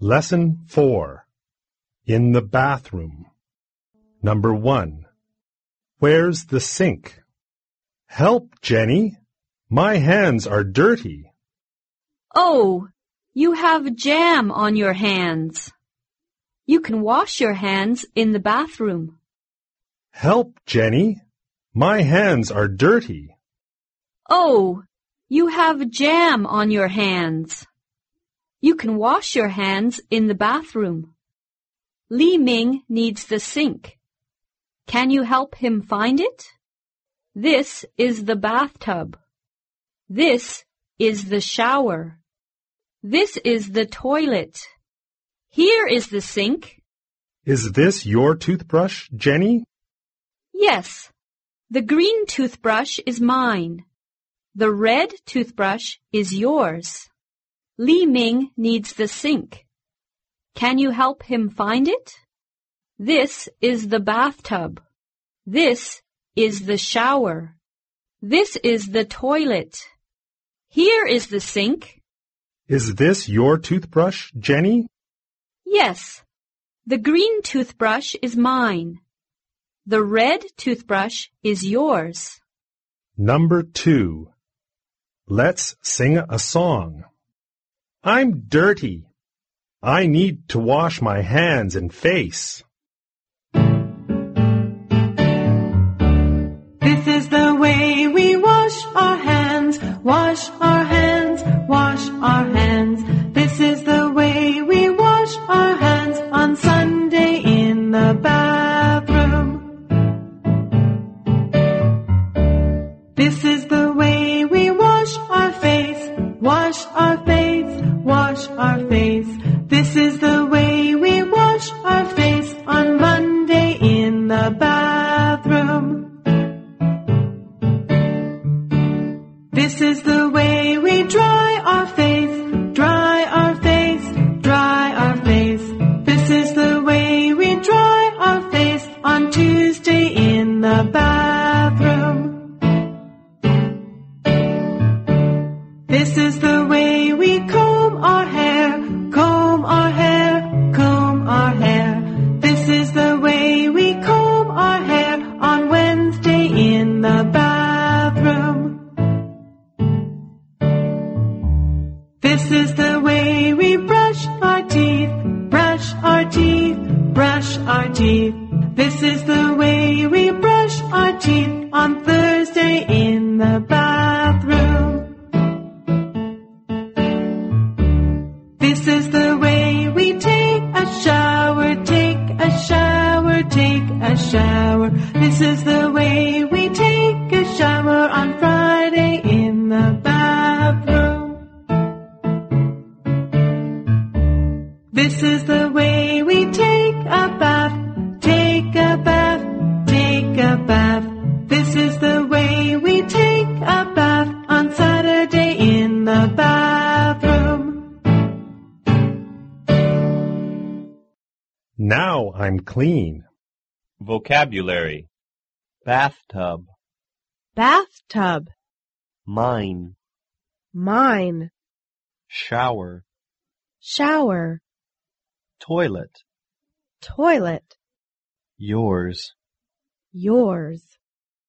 Lesson 4. In the bathroom. Number 1. Where's the sink? Help, Jenny. My hands are dirty. Oh, you have jam on your hands. You can wash your hands in the bathroom. Help, Jenny. My hands are dirty. Oh, you have jam on your hands. You can wash your hands in the bathroom. Li Ming needs the sink. Can you help him find it? This is the bathtub. This is the shower. This is the toilet. Here is the sink. Is this your toothbrush, Jenny? Yes, the green toothbrush is mine. The red toothbrush is yours. Li Ming needs the sink. Can you help him find it? This is the bathtub. This is the shower. This is the toilet. Here is the sink. Is this your toothbrush, Jenny? Yes, the green toothbrush is mine. The red toothbrush is yours. Number 2. Let's sing a song. I'm dirty. I need to wash my hands and face. This is the way we wash our hands, wash our hands, wash our hands. This is the way we wash our hands on Sunday in the bathroom. This is the way we wash our face, wash our face, wash our face. This is the way we wash our face on Monday in the bathroom. This is the way we dry our face, dry our face, dry our face. This is the way we dry our face on Tuesday in the bathroom. This is the way we comb our hair, comb our hair, comb our hair. This is the way we comb our hair on Wednesday in the bathroom. This is the way we brush our teeth, brush our teeth, brush our teeth. This is the way we brush our teeth on Thursday in the bathroom. This is the way we take a shower, take a shower, take a shower. This is the way we take a shower on Friday in the bathroom. This is the way we take a bath, take a bath, take a bath. This is the way we take a bath on Saturday in the bathroom. Now I'm clean. Vocabulary. Bathtub. Bathtub, Mine. mine, Shower. shower, Toilet. toilet, Yours. yours.